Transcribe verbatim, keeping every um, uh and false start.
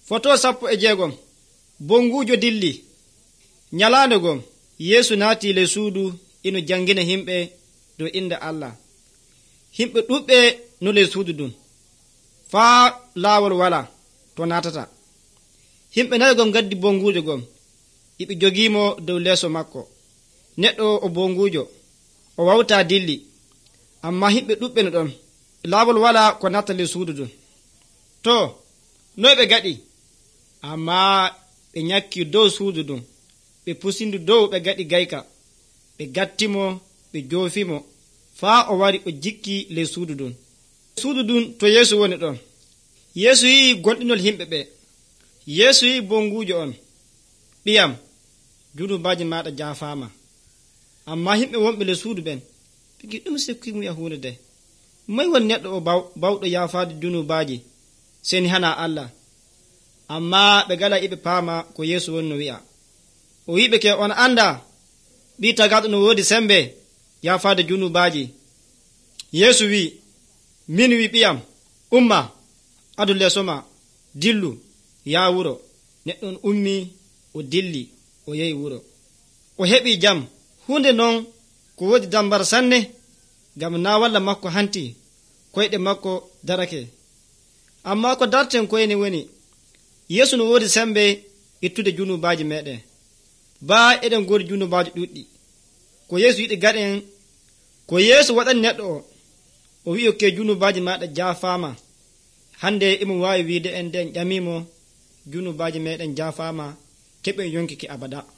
Foto sappo e jeegom. Bongujo dilli. Nyalande gom Yesu naati le suudu ino jangina himɓe do inde Allah. Himɓe ɗuɓɓe no le suudu dun. Faa laawol wala to natata. Himɓe nayi gom gaddi bongujo gom. Iɓe jogimo dow leeso makko. Neɗɗo o bongujo o wawta dilli. Amma himɓe ɗuɓɓe no ɗon. Laawol wala ko natta le suudu dun. To noy ɓe gaɗi? Amma ɓe ñakki dow suudu dun. Ɓe pusindu dow ɓe gaɗi gayka. Ɓe gattimo ɓe joofimo faa o wari o jikki le suudu dun. Suudu dun to Yesu woni ɗon. Yesu yi gonɗinol himɓe ɓe. Yesu yi bongujo on. Ɓiyam, junubaji maɗa jaafama. Amma himɓe wonɓe le suudu ɓen ɓe ɗum sekkimo yahude de. May won neɗɗo o bawɗo yaafade junubaji seni hana Allah. Amma ɓe gala iɓe paama ko Yesu woni no wi'a. O wiɓe ke on anda ɓi tagaɗo no woodi sembe yaafade junubaji. Yesu wi, min wi ɓiyam, umma adu leesoma, dillu yaa wuro. Neɗɗo on ummi o dilli o yehi wuro. O heɓi jam. Hunde non ko woodi dambar sanne, gam na walla makko hanti koyɗe makko darake. Amma ko darten koyne woni Yesu no woodi sembe ittude junubaji meɗen. Ba eɗen goodi junubaji ɗuɗɗi. Ko Yesu yiɗi gaɗen, ko Yesu waɗani neɗɗo o, o wi'i ke junubaji maɗa jaafama. Hande imo wawi wiide en den ƴamimo junubaji meɗen jaafama keɓen yonkiki abada.